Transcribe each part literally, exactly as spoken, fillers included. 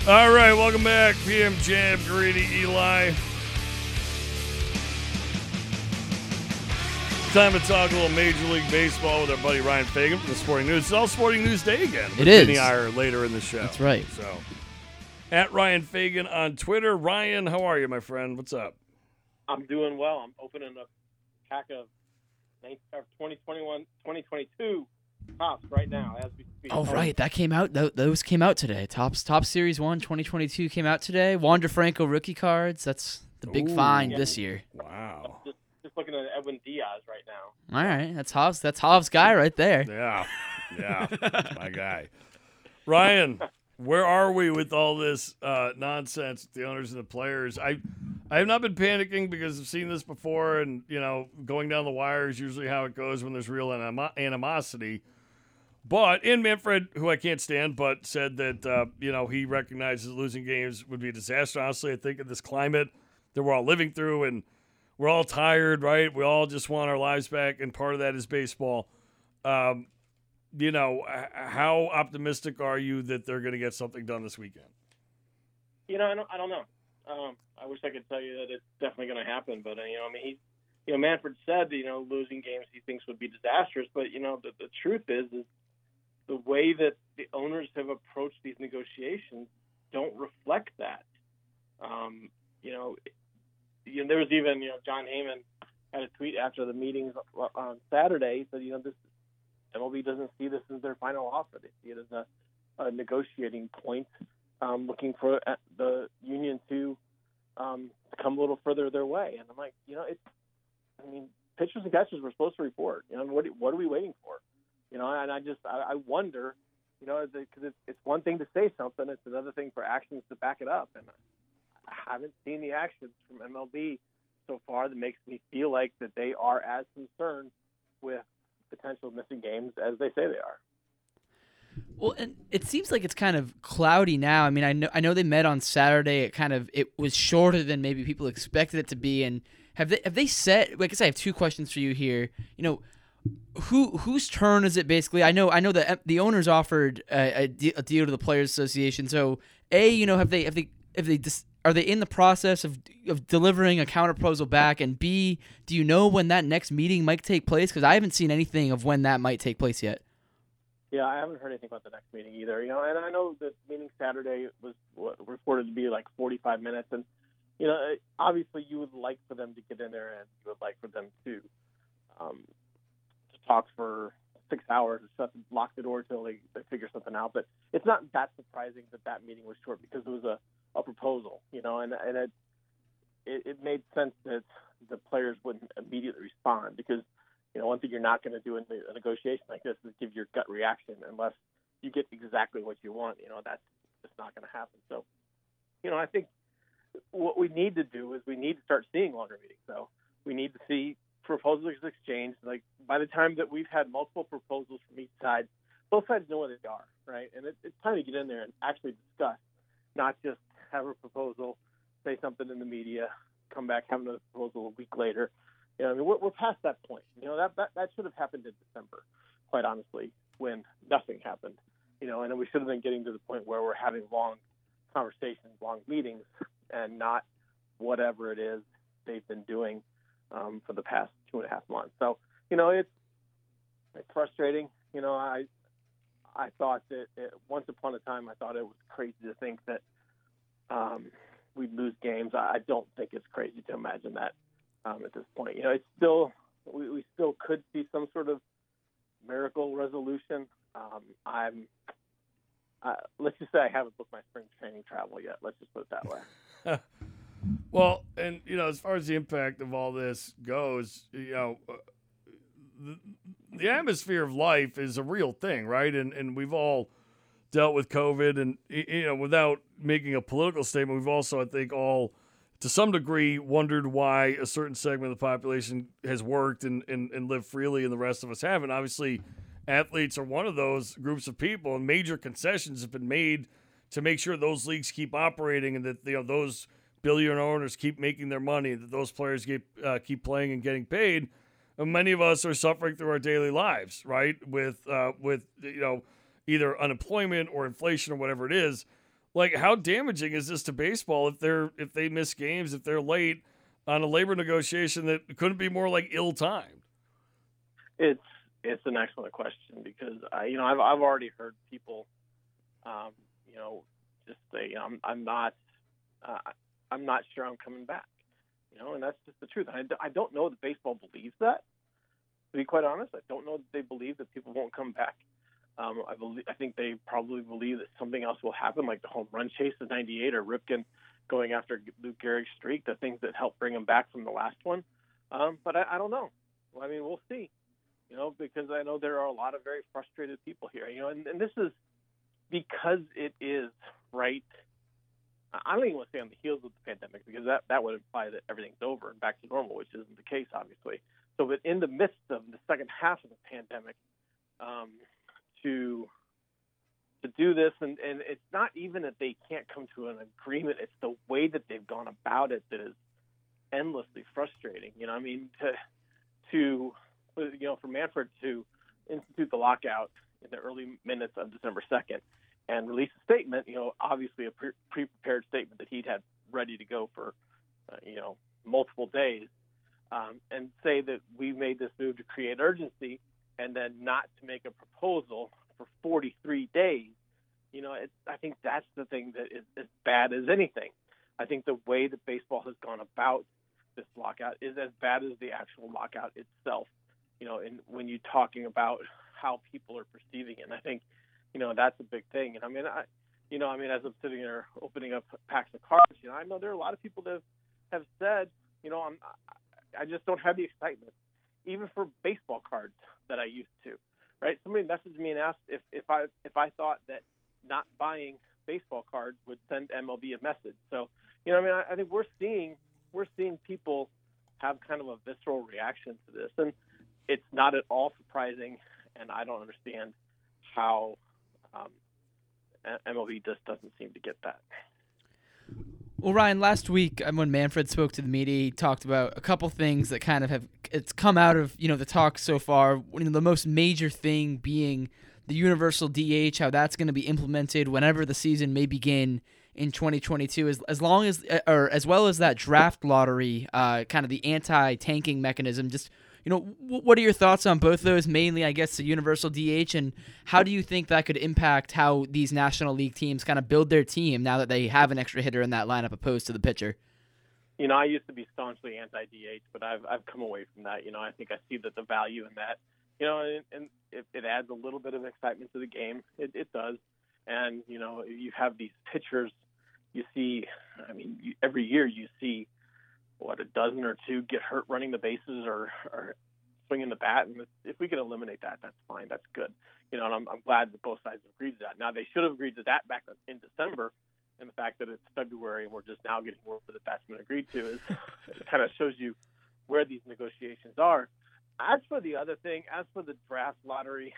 All right, welcome back. P M Jam, Greedy, Eli. Time to talk a little Major League Baseball with our buddy Ryan Fagan from the Sporting News. It's all Sporting News Day again. It is. Vinny Iyer later in the show. That's right. So, at Ryan Fagan on Twitter. Ryan, how are you, my friend? What's up? I'm doing well. I'm opening a pack of twenty twenty-one, twenty twenty-two Tops right now as we speak. Oh, right. That came out. Th- those came out today. Tops Top Series one twenty twenty-two came out today. Wander Franco rookie cards. That's the big Ooh. find Yeah. this year. Wow. Just, just looking at Edwin Diaz right now. All right. That's Hobbs. That's Hobbs' guy right there. Yeah. Yeah. My guy. Ryan, where are we with all this uh, nonsense with the owners and the players? I I have not been panicking because I've seen this before, and, you know, going down the wire is usually how it goes when there's real anim- animosity. But in Manfred, who I can't stand, but said that, uh, you know, he recognizes losing games would be a disaster. Honestly, I think in this climate that we're all living through, and we're all tired, right? We all just want our lives back, and part of that is baseball. Um, you know, h- how optimistic are you that they're going to get something done this weekend? You know, I don't, I don't know. Um, I wish I could tell you that it's definitely going to happen, but uh, you know, I mean, he, you know, Manfred said, you know, losing games he thinks would be disastrous, but you know, the, the truth is, is the way that the owners have approached these negotiations don't reflect that. Um, you know, you know, there was even, you know, John Heyman had a tweet after the meetings on Saturday. He said, you know, this M L B doesn't see this as their final offer. They see it as a, a negotiating point, um, looking for the union to um, come a little further their way. And I'm like, you know, it's, I mean, pitchers and catchers were supposed to report. You know, what what are we waiting for? You know, and I just I, I wonder, you know, because it's, it's one thing to say something, it's another thing for actions to back it up. And I haven't seen the actions from M L B so far that makes me feel like that they are as concerned with potential missing games as they say they are. Well, and it seems like it's kind of cloudy now. I mean, I know I know they met on Saturday. It kind of it was shorter than maybe people expected it to be. And have they have they set? Like I said, I have two questions for you here. You know, who whose turn is it basically? I know I know that the owners offered a, a, de- a deal to the Players Association. So, a you know have they have they have they dis- are they in the process of of delivering a counter proposal back? And B, do you know when that next meeting might take place? Because I haven't seen anything of when that might take place yet. Yeah, I haven't heard anything about the next meeting either. You know, and I know the meeting Saturday was reported to be like forty-five minutes, and you know, obviously you would like for them to get in there, and you would like for them to um, to talk for six hours and shut lock the door until they, they figure something out. But it's not that surprising that that meeting was short because it was a, a proposal, you know, and and it, it it made sense that the players wouldn't immediately respond because. You know, one thing you're not going to do in a negotiation like this is give your gut reaction unless you get exactly what you want. You know, that's just not going to happen. So, you know, I think what we need to do is we need to start seeing longer meetings. So we need to see proposals exchanged. Like by the time that we've had multiple proposals from each side, both sides know where they are, right? And it, it's time to get in there and actually discuss, not just have a proposal, say something in the media, come back, have another proposal a week later. You know, I mean, we're, we're past that point. You know, that, that that should have happened in December, quite honestly, when nothing happened. You know, and we should have been getting to the point where we're having long conversations, long meetings, and not whatever it is they've been doing um, for the past two and a half months. So, you know, it's it's frustrating. You know, I I thought that it, once upon a time I thought it was crazy to think that um, we'd lose games. I, I don't think it's crazy to imagine that. Um, at this point, you know, it's still we, we still could see some sort of miracle resolution. Um, I'm uh, let's just say I haven't booked my spring training travel yet. Let's just put it that way. Well, and you know, as far as the impact of all this goes, you know, uh, the, the atmosphere of life is a real thing, right? And and we've all dealt with COVID, and you know, without making a political statement, we've also, I think, all to some degree, wondered why a certain segment of the population has worked and, and, and lived freely and the rest of us haven't. Obviously, athletes are one of those groups of people, and major concessions have been made to make sure those leagues keep operating and that you know those billionaire owners keep making their money, that those players get, uh, keep playing and getting paid. And many of us are suffering through our daily lives, right, with uh, with you know either unemployment or inflation or whatever it is. like how damaging is this to baseball if they're if they miss games, if they're late on a labor negotiation that couldn't be more like ill-timed? It's it's an excellent question because I, you know I've I've already heard people, um, you know, just say I'm I'm not uh, I'm not sure I'm coming back, you know, and that's just the truth. I, I don't know that baseball believes that. To be quite honest, I don't know that they believe that people won't come back. Um, I believe I think they probably believe that something else will happen, like the home run chase of ninety-eight or Ripken going after Lou Gehrig's streak, the things that helped bring him back from the last one. Um, but I, I don't know. Well, I mean, we'll see. You know, because I know there are a lot of very frustrated people here. You know, and, and this is because it is right. I don't even want to say on the heels of the pandemic because that, that would imply that everything's over and back to normal, which isn't the case, obviously. So, but in the midst of the second half of the pandemic, um, to to do this, and, and it's not even that they can't come to an agreement; it's the way that they've gone about it that is endlessly frustrating. You know, I mean, to to you know, for Manfred to institute the lockout in the early minutes of December second and release a statement, you know, obviously a pre- pre-prepared statement that he'd had ready to go for, uh, you know, multiple days, um, and say that we made this move to create urgency and then not to make a proposal for forty-three days. You know, it, I think that's the thing that is as bad as anything. I think the way that baseball has gone about this lockout is as bad as the actual lockout itself. You know, and when you're talking about how people are perceiving it, and I think, you know, that's a big thing. And I mean, I, you know, I mean, as I'm sitting here opening up packs of cards, you know, I know there are a lot of people that have, have said, you know, I'm, I just don't have the excitement, even for baseball cards that I used to, right? Somebody messaged me and asked if, if I if I thought that not buying baseball cards would send M L B a message. So, you know, I mean, I, I think we're seeing we're seeing people have kind of a visceral reaction to this, and it's not at all surprising, and I don't understand how um, M L B just doesn't seem to get that. Well, Ryan, last week when Manfred spoke to the media, he talked about a couple things that kind of have it's come out of you know the talk so far. You know, the most major thing being the universal D H, how that's going to be implemented whenever the season may begin in twenty twenty-two, as as long as or as well as that draft lottery, uh, kind of the anti-tanking mechanism. Just you know, what are your thoughts on both those? Mainly, I guess, the universal D H, and how do you think that could impact how these National League teams kind of build their team now that they have an extra hitter in that lineup opposed to the pitcher? You know, I used to be staunchly anti-D H, but I've I've come away from that. You know, I think I see that the value in that. You know, and, and it, it adds a little bit of excitement to the game. It, it does, and you know, you have these pitchers. You see, I mean, you, every year you see what a dozen or two get hurt running the bases or, or swinging the bat, and if we can eliminate that, that's fine. That's good. You know, and I'm, I'm glad that both sides agreed to that. Now they should have agreed to that back in December, and the fact that it's February and we're just now getting word that that's been agreed to is it kind of shows you where these negotiations are. As for the other thing, as for the draft lottery,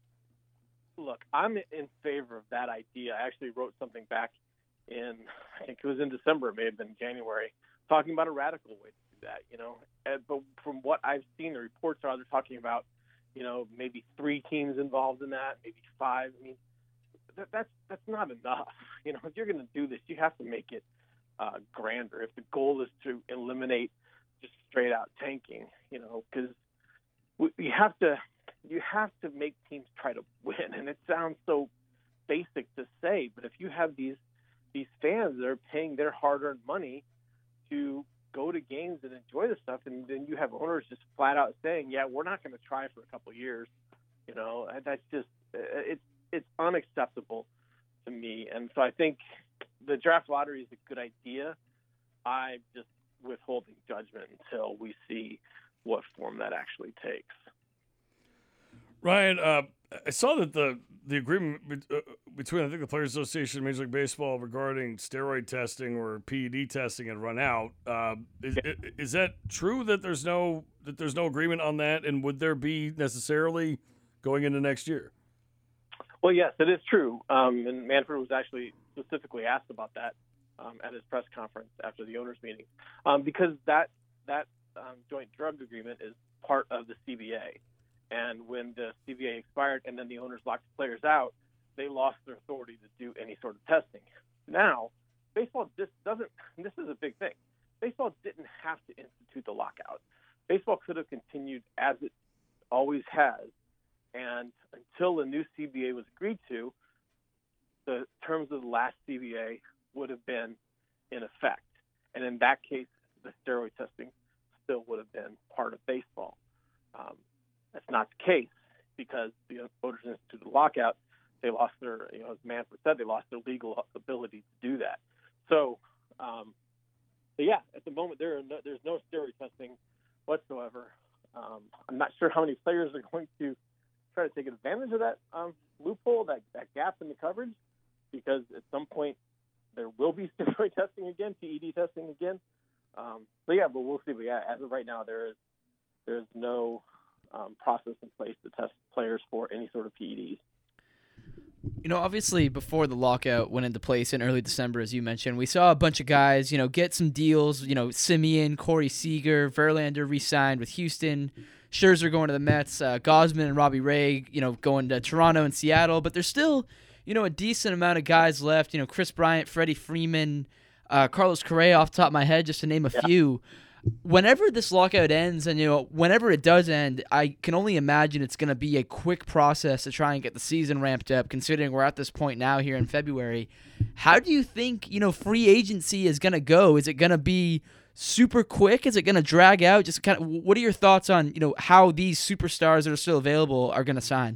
look, I'm in favor of that idea. I actually wrote something back in, I think it was in December, it may have been January, talking about a radical way to do that, you know. And, but from what I've seen, the reports are they're talking about, you know, maybe three teams involved in that, maybe five. I mean, that, that's that's not enough. You know, if you're going to do this, you have to make it uh, grander. If the goal is to eliminate just straight out tanking, you know, because you have to you have to make teams try to win, and it sounds so basic to say, but if you have these these fans that are paying their hard-earned money to go to games and enjoy the stuff, and then you have owners just flat out saying, "Yeah, we're not going to try for a couple of years," you know, that's just it's it's unacceptable to me. And so I think the draft lottery is a good idea. I'm just withholding judgment until we see what form that actually takes. Ryan, uh, I saw that the the agreement be, uh, between I think the Players Association and Major League Baseball regarding steroid testing or P E D testing had run out. Uh, is, yeah. is that true that there's no that there's no agreement on that, and would there be necessarily going into next year? Well, yes, it is true. Um, and Manfred was actually specifically asked about that um, at his press conference after the owners' meeting, um, because that that um, joint drug agreement is part of the C B A. And when the C B A expired and then the owners locked the players out, they lost their authority to do any sort of testing. Now, baseball just doesn't, and this is a big thing, baseball didn't have to institute the lockout. Baseball could have continued as it always has, and until the new C B A was agreed to, the terms of the last C B A would have been in effect. And in that case, the steroid testing still would have been part of baseball. Um, that's not the case because the voters instituted the lockout. They lost their, you know, as Manfred said, they lost their legal ability to do that. So, um, so yeah, at the moment there are no, there's no steroid testing whatsoever. Um, I'm not sure how many players are going to try to take advantage of that um, loophole, that, that gap in the coverage, because at some point there will be steroid testing again, P E D testing again. Um, but yeah, but we'll see. But yeah, as of right now, there is there's no um, process in place to test players for any sort of P E Ds. You know, obviously, before the lockout went into place in early December, as you mentioned, we saw a bunch of guys, you know, get some deals. You know, Simeon, Corey Seager, Verlander re-signed with Houston, Scherzer going to the Mets, uh, Gosman and Robbie Ray, you know, going to Toronto and Seattle. But there's still, you know, a decent amount of guys left. You know, Chris Bryant, Freddie Freeman, uh, Carlos Correa, off the top of my head, just to name a Yeah. few. Whenever this lockout ends, and you know, whenever it does end, I can only imagine it's going to be a quick process to try and get the season ramped up. Considering we're at this point now here in February, how do you think you know free agency is going to go? Is it going to be super quick? Is it going to drag out? Just kind of, what are your thoughts on you know how these superstars that are still available are going to sign?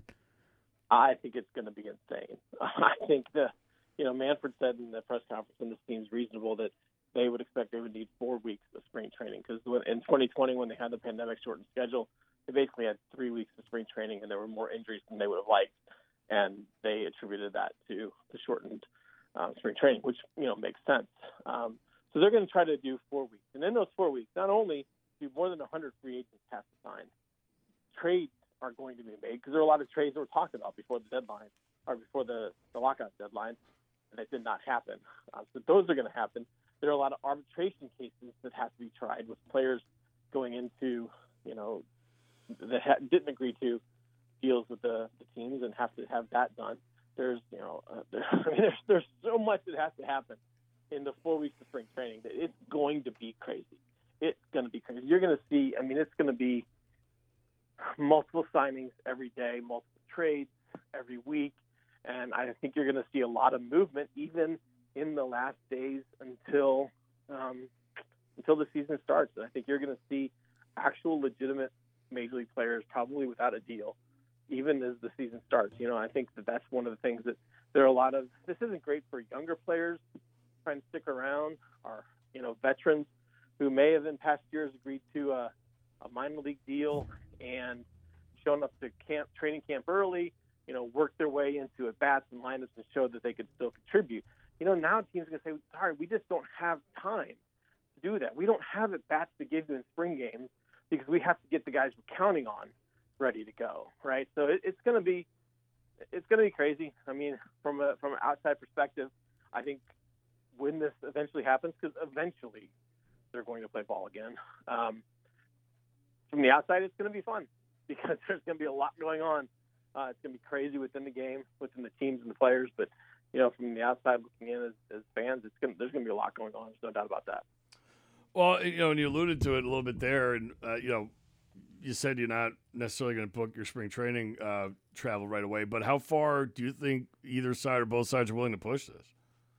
I think it's going to be insane. I think the, you know, Manfred said in the press conference, and this seems reasonable, that they would expect they would need four weeks of spring training because in twenty twenty, when they had the pandemic shortened schedule, they basically had three weeks of spring training, and there were more injuries than they would have liked, and they attributed that to the shortened um, spring training, which you know makes sense. Um, so they're going to try to do four weeks, and in those four weeks, not only do more than one hundred free agents have to sign, trades are going to be made because there are a lot of trades that were talked about before the deadline or before the, the lockout deadline, and it did not happen. Uh, so those are going to happen. There are a lot of arbitration cases that have to be tried with players going into, you know, that ha- didn't agree to deals with the, the teams and have to have that done. There's, you know, uh, there, I mean, there's there's so much that has to happen in the four weeks of spring training that it's going to be crazy. It's going to be crazy. You're going to see. I mean, it's going to be multiple signings every day, multiple trades every week, and I think you're going to see a lot of movement even in the last days until um, until the season starts. And I think you're going to see actual legitimate major league players probably without a deal, even as the season starts. You know, I think that that's one of the things that there are a lot of. This isn't great for younger players trying to stick around, or you know, veterans who may have in past years agreed to a, a minor league deal and shown up to camp, training camp early. You know, worked their way into at bats and lineups and showed that they could still contribute. You know, now teams are going to say, sorry, we just don't have time to do that. We don't have at bats to give you in spring games because we have to get the guys we're counting on ready to go, right? So it, it's going to be it's going to be crazy. I mean, from a from an outside perspective, I think when this eventually happens, because eventually they're going to play ball again. Um, from the outside, it's going to be fun because there's going to be a lot going on. Uh, it's going to be crazy within the game, within the teams and the players, but you know, from the outside looking in as, as fans, it's going there's going to be a lot going on. There's no doubt about that. Well, you know, and you alluded to it a little bit there, and uh, you know, you said you're not necessarily going to book your spring training uh, travel right away, but how far do you think either side or both sides are willing to push this?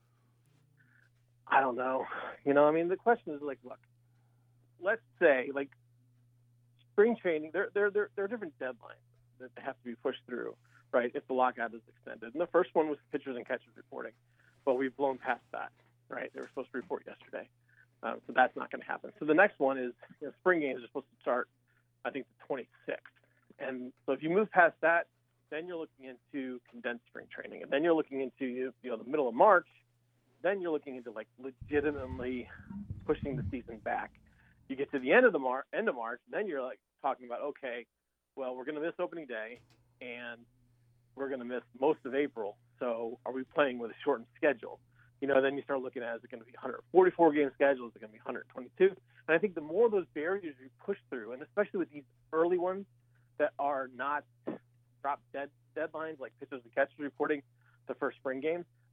I don't know. You know, I mean, the question is like, look, let's say like spring training, there there there, there are different deadlines that have to be pushed through. Right, if the lockout is extended. And the first one was pitchers and catchers reporting. But we've blown past that, right? They were supposed to report yesterday. Um, so that's not going to happen. So the next one is, you know, spring games are supposed to start, I think, the twenty-sixth. And so if you move past that, then you're looking into condensed spring training. And then you're looking into, you know, the middle of March. Then you're looking into, like, legitimately pushing the season back. You get to the end of the Mar- end of March, then you're, like, talking about, okay, well, we're going to miss opening day, and we're going to miss most of April. So are we playing with a shortened schedule? You know, then you start looking at, is it going to be one hundred forty-four game schedule? Is it going to be one hundred twenty-two? And I think the more those barriers you push through, and especially with these early ones that are not drop dead deadlines, like pitchers and catchers reporting the first spring game,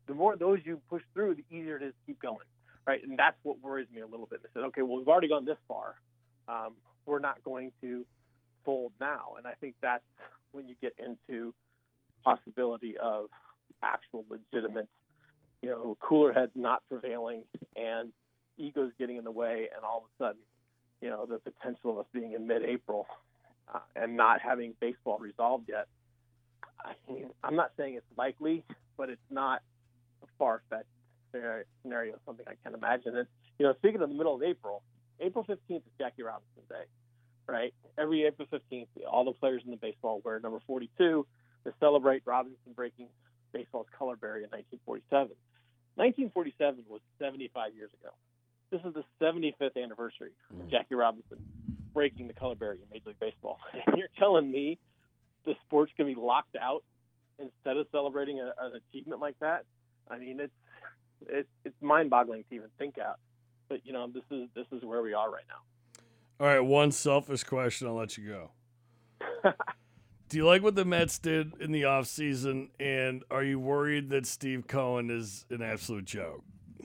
the more those you push through, the easier it is to keep going, right? And that's what worries me a little bit. They said, okay, well, we've already gone this far. Um, we're not going to fold now. And I think that's when you get into possibility of actual legitimate, you know, cooler heads not prevailing and egos getting in the way, and all of a sudden, you know, the potential of us being in mid-April uh, and not having baseball resolved yet. I mean, I'm not saying it's likely, but it's not a far-fetched scenario, something I can imagine. And, you know, speaking of the middle of April, April fifteenth is Jackie Robinson Day, right? Every April fifteenth, all the players in the baseball wear number forty-two to celebrate Robinson breaking baseball's color barrier in nineteen forty-seven. nineteen forty-seven was seventy-five years ago. This is the seventy-fifth anniversary of Jackie Robinson breaking the color barrier in Major League Baseball. And you're telling me the sport's going to be locked out instead of celebrating a, an achievement like that? I mean, it's it's it's mind-boggling to even think out. But you know, this is this is where we are right now. All right, one selfish question. I'll let you go. Do you like what the Mets did in the offseason, and are you worried that Steve Cohen is an absolute joke?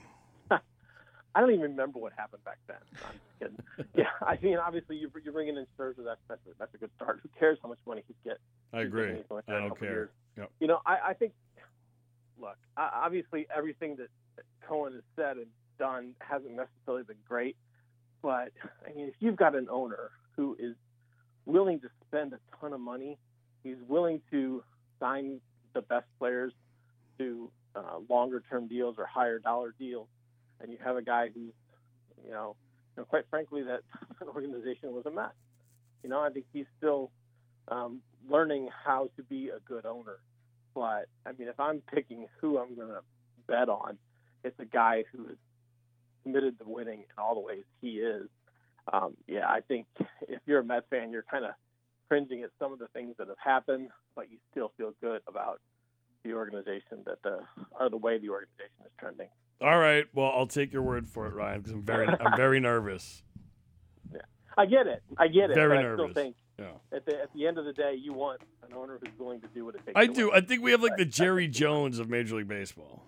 I don't even remember what happened back then. I'm just kidding. Yeah, I mean, obviously, you're, you're bringing in Scherzer. That's, that's, a, that's a good start. Who cares how much money he'd get? I agree. I don't care. Yep. You know, I, I think, look, obviously, everything that Cohen has said and done hasn't necessarily been great. But, I mean, if you've got an owner who is willing to spend a ton of money, he's willing to sign the best players to uh, longer-term deals or higher dollar deals, and you have a guy who's, you know, you know, quite frankly, that organization was a mess. You know, I think he's still um, learning how to be a good owner. But, I mean, if I'm picking who I'm going to bet on, it's a guy who is committed to winning in all the ways he is. Um, yeah, I think if you're a Mets fan, you're kind of cringing at some of the things that have happened, but you still feel good about the organization that the or the way the organization is trending. All right. Well, I'll take your word for it, Ryan, because I'm very, I'm very nervous. Yeah, I get it. I get it. Very but nervous. I still think yeah. at the at the end of the day, you want an owner who's willing to do what it takes. I to do. win. I think we have like the Jerry Jones of Major League Baseball.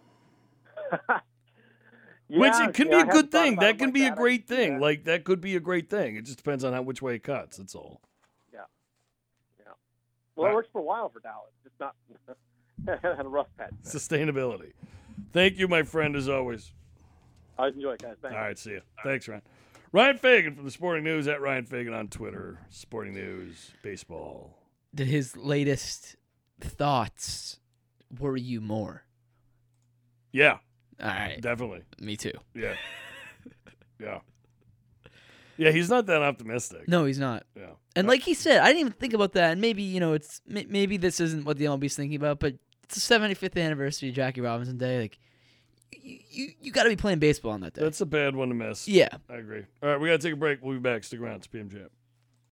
Yeah, which it can yeah, be I a good hadn't thought thing. about That it can like be that. a great I- thing. yeah. Like that could be a great thing. It just depends on how which way it cuts. That's all. Yeah. Yeah. Well, Right. it works for a while for Dallas. Just not had a rough patch. Sustainability. Thank you, my friend, as always. I always enjoy it, guys. Thanks. All right, see you. Thanks, Ryan. Ryan Fagan from the Sporting News, at Ryan Fagan on Twitter. Sporting News, baseball. Did his latest thoughts worry you more? Yeah, All right. definitely. Me too. Yeah. Yeah. Yeah, he's not that optimistic. No, he's not. Yeah. And like he said, I didn't even think about that. And maybe, you know, it's may- maybe this isn't what the M L B's thinking about, but it's the seventy-fifth anniversary of Jackie Robinson Day. Like, you you, you got to be playing baseball on that day. That's a bad one to miss. Yeah. I agree. All right, we got to take a break. We'll be back. Stick around. It's P M Jam.